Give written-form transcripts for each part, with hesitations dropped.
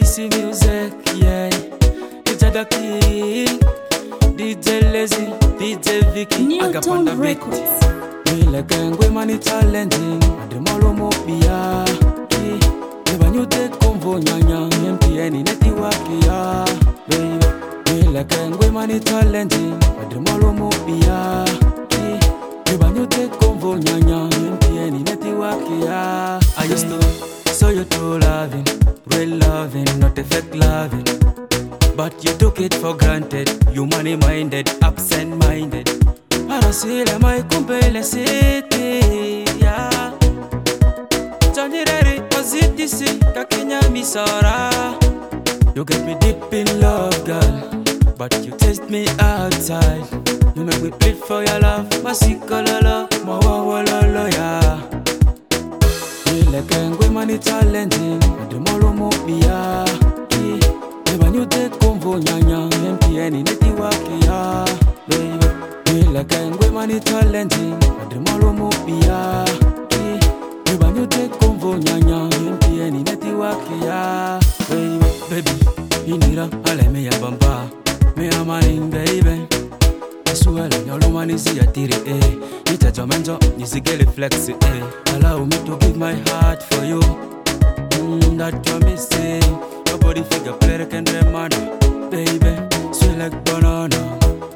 see music, yeah. It's a king. DJ Lazy, DJ Vicky, Newton Records. We like a money talenting. The Molo Mopia. Never knew take convo nyanya. MTN netiwakia. Baby, we like a money talenting. The Molo Mopia. Never knew take convo nyanya. MTN netiwakia. I used to saw you true loving, real loving, not a fake loving. But you took it for granted. You money-minded, absent-minded. Arasile mai kumbele city, yeah. Johnny Rari, Ozitisi, Kakenya Misora. You get me deep in love, girl. But you taste me outside. You make me plead for your love. Masikololo, mawawololo, yeah. Ile kengwe money talenting. Ademolo mopia. Never knew take convo nyanya. MTN netiwakia. Baby, ile kengwe money talenting. Ademolo mopia. Never knew take convo nyanya. MTN netiwakia. Baby, inira aleme ya bamba. Me amani baby. Asuela nyolo mani ziyatiri Nitacho menjo nisigele flex Allow me to give my heart for you. That you're missing. Nobody figure player can remind you. Baby, sweet like banana.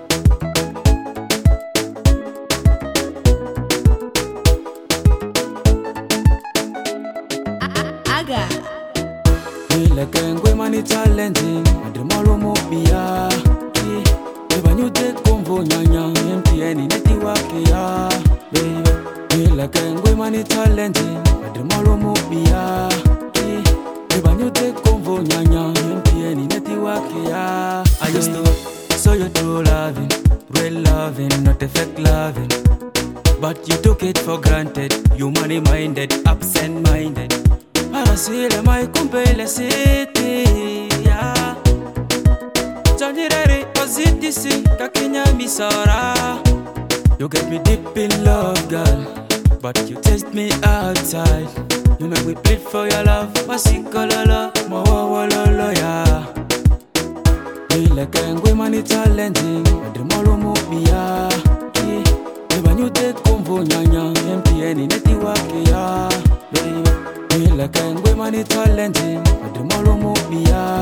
Aga. Feel like a money talenting. Ademolo mopia. Never knew take convo nyanya. MTN netiwakia. Baby, feel like a money talenting. Ademolo mopia. Never knew take convo nyanya. MTN netiwakia. I used to saw you true loving, real loving, not a fake loving. But you took it for granted. You money-minded, absent-minded. Arasile mai kumbele city, yeah. Johnny Rari, Ozitisi, Kakenya Misora. You get me deep in love, girl. But you taste me outside. You make me plead for your love. Masikololo, mawawololo, yeah. Ile kengwe money talenting. Ademolo mopia. Never knew take convo nyanya. MTN netiwakia. Baby, ile kengwe money talenting. Ademolo mopia.